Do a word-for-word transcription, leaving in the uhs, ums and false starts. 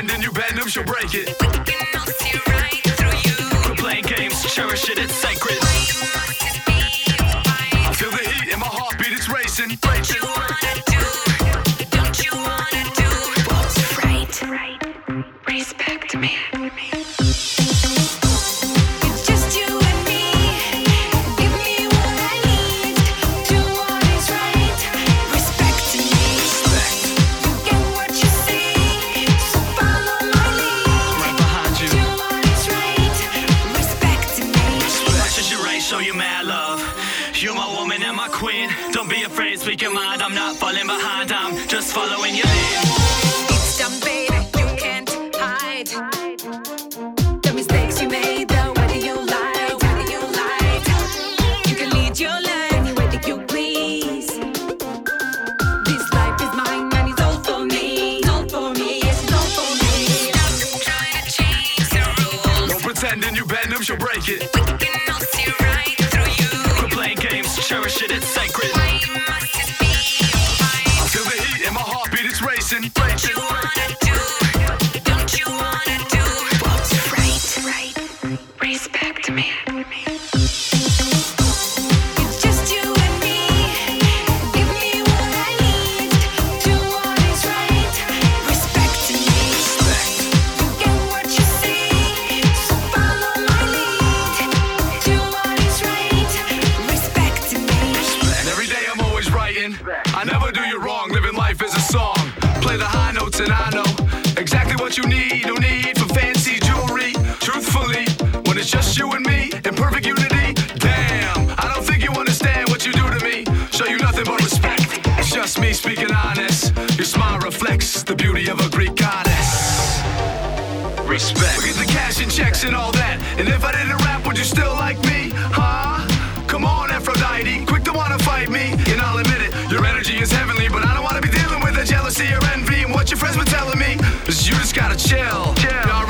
pretending you bend them, she'll break it. We can all see right through you. Quit playing games, cherish it, it's sacred. Why you must just be fine. I feel the heat in my heartbeat, it's racing. Don't you wanna do? Don't you wanna do what's right? Right. Respect me. It's just you and me. Give me what I need. Do what is right. Respect me. You get what you see, so follow my lead. Right behind you. Do what is right. Respect me. Watch as you right, show you mad love. You're my woman and my queen. Don't be afraid, speak your mind. I'm not falling behind, I'm just following your lead. It's done, baby. You can't hide the mistakes you made, the way that you lied, the way that you lied. You can lead your life any way that you please. This life is mine and it's all for me. It's all for me, yes, it's all for me. Stop trying to change the rules. Don't pretending you bend them, she'll break it. We can all see right through you. Quit playing games, cherish it, it's sacred. Why you must just be fine. I feel the heat in my heartbeat, it's racing. Don't you wanna do? Don't you wanna do what's right? Right. Respect me. It's just you and me. Give me what I need. Do what is right. Respect me. You get what you see, so follow my lead. Do what is right. Respect me. And every day I'm always writing. I never do you wrong, living life as a song. Play the high notes and I know exactly what you need. No need for fancy jewelry. Truthfully, when it's just you and me in perfect unity. Damn, I don't think you understand what you do to me. Show you nothing but respect. It's just me speaking honest. Your smile reflects the beauty of a Greek goddess. Respect. We get the cash and checks and all that. And if I didn't rap, would you still like me? Huh? Come on, Aphrodite, quick to wanna fight me. And I'll admit it, your energy is heavenly, but I don't wanna be dealing with the jealousy or envy. And what your friends were telling me is you just gotta chill. Chill.